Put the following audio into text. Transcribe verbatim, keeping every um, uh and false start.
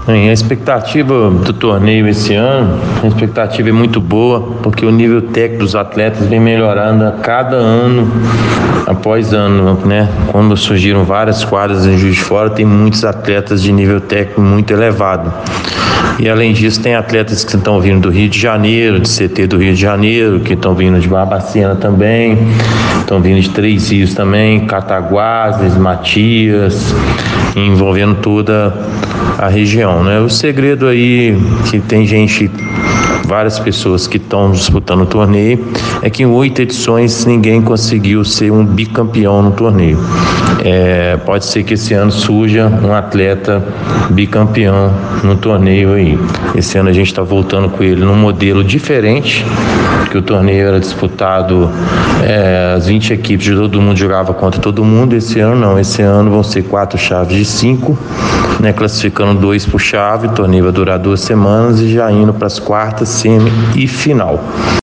Bem, a expectativa do torneio esse ano, a expectativa é muito boa, porque o nível técnico dos atletas vem melhorando a cada ano, após ano, né? Quando surgiram várias quadras em Juiz de Fora, tem muitos atletas de nível técnico muito elevado. E além disso, tem atletas que estão vindo do Rio de Janeiro, de C T do Rio de Janeiro, que estão vindo de Barbacena também, estão vindo de Três Rios também, Cataguases, Matias, envolvendo toda a região, né? O segredo aí que tem gente, várias pessoas que estão disputando o torneio, é que em oito edições ninguém conseguiu ser um bicampeão no torneio. É, pode ser que esse ano surja um atleta bicampeão no torneio aí. Esse ano a gente está voltando com ele num modelo diferente, que o torneio era disputado, é, as vinte equipes de todo mundo jogava contra todo mundo. Esse ano não, esse ano vão ser quatro chaves de cinco, né, classificando dois por chave. O torneio vai durar duas semanas e já indo para as quartas, semi e final.